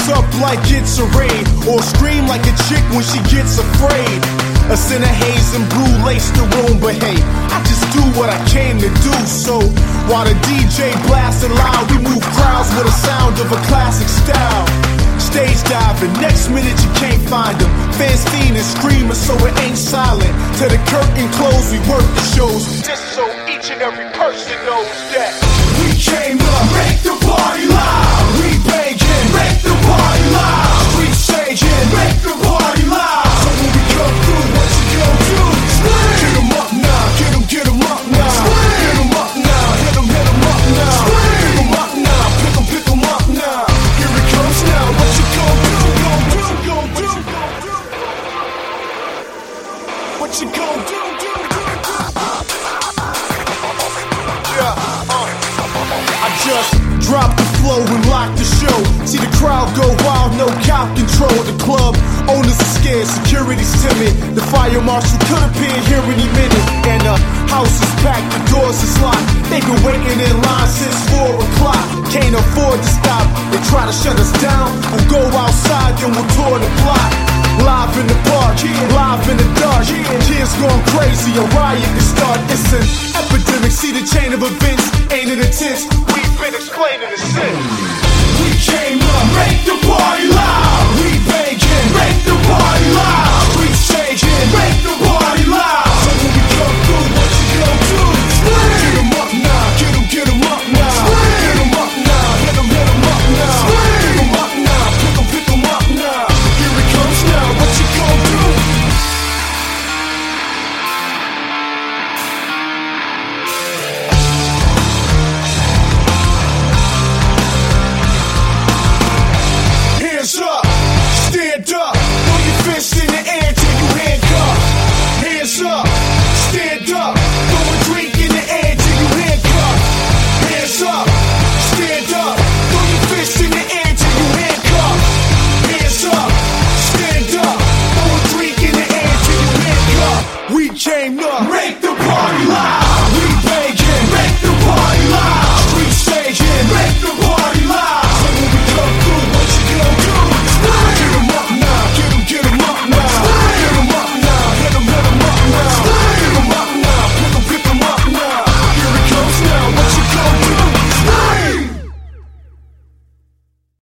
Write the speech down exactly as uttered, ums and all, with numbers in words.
up like it's a raid, or scream like a chick when she gets afraid. A scent of haze and blue lace the room, but hey, I just do what I came to do. So while the D J blasting loud, we move crowds with the sound of a classic style. Stage diving, next minute you can't find them. Fans fiending, screaming so it ain't silent. Till the curtain close, we work the shows, just so each and every person knows that we came to make the party loud. We banging, make the party loud. Street staging, make the party loud. So when we come through, what you gonna do? Scream. Get 'em up now, get 'em, get 'em up now. Scream. Get 'em up now, hit 'em, hit 'em up now. Scream. Pick 'em up now, pick 'em, pick 'em up now. Here it comes now, what you gonna do? Gonna do, gonna do, gonna do. What you gonna do? do, do, do. Yeah, uh. I just drop the flow and lock the show. See the crowd go wild, no cop control. The club owners are scared, security's timid. The fire marshal could appear here any minute. And the house is packed, the doors is locked. They've been waiting in line since four o'clock. Can't afford to stop, they try to shut us down. We'll go outside, then we'll tour the block. Live in the park, live in the dark. Kids going crazy, a riot can start. It's an epidemic, see the chain of events. Ain't it intense? We've been explaining the sin. We came up, make the party loud. We banging, make the party loud. We staging, make the party loud. So when we come through, what you gonna do? Scream. Get 'em up now, get 'em, get 'em up now. Scream. Get 'em up now, hit 'em, hit 'em up now. Scream. Pick 'em up now, pick 'em, pick 'em up now. Here it comes now, what you gonna do? Hands up, stand up, throw your fists in the air till you handcuff. Hands up, stand up, throw a drink in the air till you handcuff. Hands up, stand up, throw your fists in the air till you handcuff. Hands up, stand up, throw a drink in the air till you handcuff. We came to make the party loud.